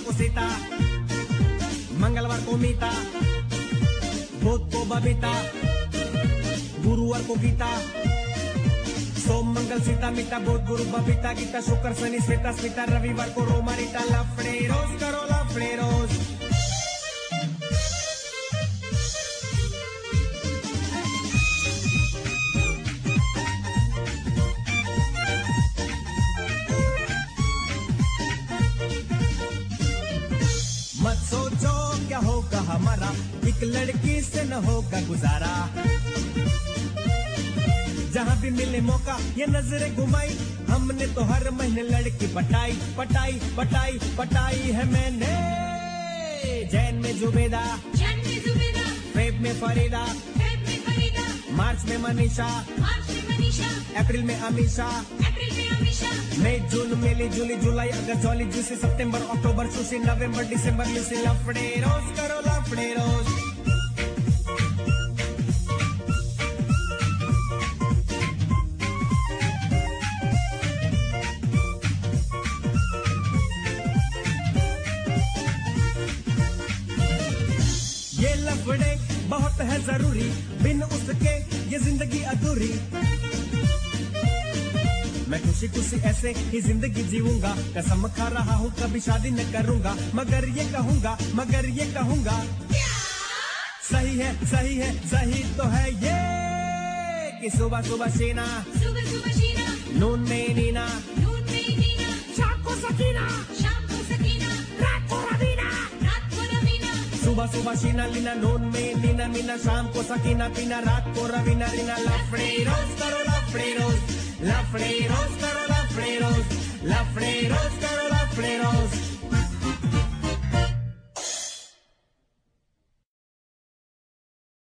को सीता, मंगलवार को मीता, बुध को बबीता, गुरुवार को गीता, सोम मंगल सीता मीता, बुध गुरु बबीता गीता, शुक्र शनि श्वेता स्मिता, रविवार को रोमा रीता। लफड़े रोज करो लफड़े रोज। मत सोचो क्या होगा हमारा, एक लड़की से न होगा गुजारा। जहाँ भी मिले मौका ये नजरें घुमाई, हमने तो हर महीने लड़की पटाई पटाई पटाई पटाई है मैंने। जैन में जुबेदा, फेब में फरीदा, मार्च में मनीषा, अप्रैल में अमीषा, मई जून मिली जुली जुलाई अगस्त जॉली जूसी, सितंबर अक्टूबर सुशी, नवंबर दिसंबर लूसी। लफड़े रोज करो लफड़े रोज। ये लफड़े बहुत है जरूरी, बिन उसके ये जिंदगी अधूरी। मैं खुशी खुशी ऐसे ही जिंदगी जीऊंगा, कसम खा रहा हूँ कभी शादी न करूंगा, मगर ये कहूंगा सही है सही तो है ये कि सुबह सुबह सीना, नून में नीना, शाम को सकीना, रात को रवीना। सुबह सुबह शीना लीना, नून में नीना मीना, शाम को सकीना पीना, रात को रवीना रीना। लफड़े रोज करो लफड़े रोज, लफड़े रोज करो